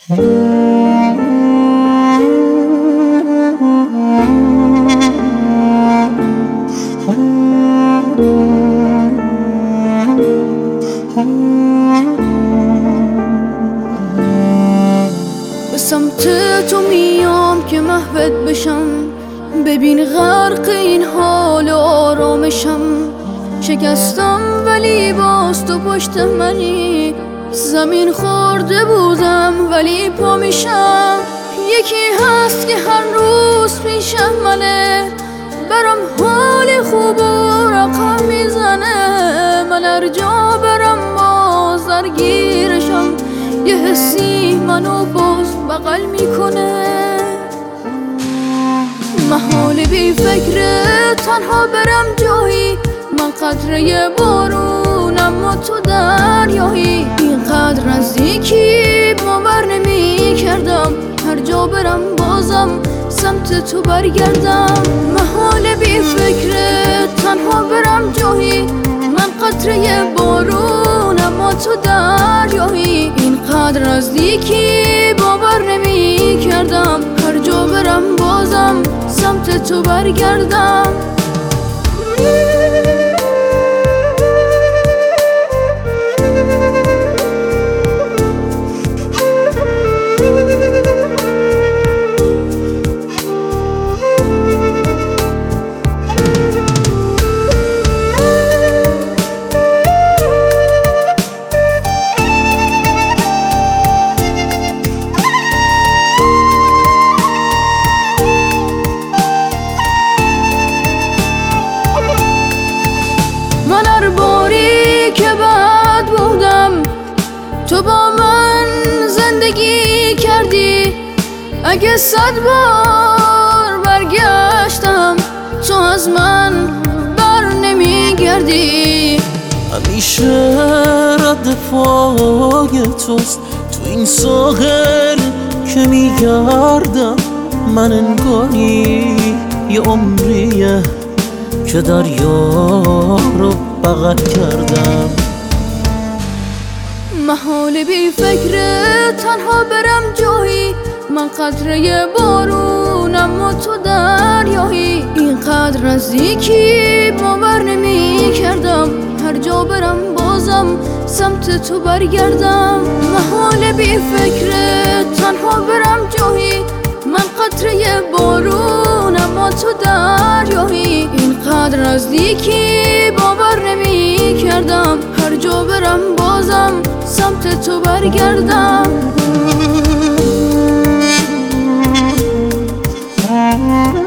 به سمت تو میام که محوت بشم، ببین غرق این حال و آرامشم. شکستم ولی باز تو پشت منی، زمین خورده بودم ولی پا میشم. یکی هست که هر روز پیشم منه، برام حال خوب و رقم میزنه. من هر جا برم باز درگیرشم، یه حسی منو باز بغل میکنه. محال بی فکر تنها برم جایی، من قطره بارونم و تو دریایی. اینقدر نزدیکی باور نمی کردم، هر جا برم بازم سمت تو برگردم. محال بی فکر تنها برم جایی، من قطره بارونم و تو دریایی. اینقدر نزدیکی باور نمی کردم، هر جا برم بازم سمت تو برگردم. من هر باری که بد بودم تو با من زندگی کردی. اگه 100 بار برگشتم تو از من بر نمیگردی. همیشه رد پای توست تو این ساحل که میگردم. من انگاری یه عمریه که دریا رو بغل کردم. محال بی فکر تنها برم جایی، من قطره بارونم و تو دریایی. اینقدر نزدیکی باور نمی کردم، هر جا برم بازم سمت تو برگردم. محال بی فکر تنها برم جایی، من قطره بارونم و تو دریایی. اینقدر نزدیکی باور نمی کردم، هر جا برم بازم سمت تو برگردم.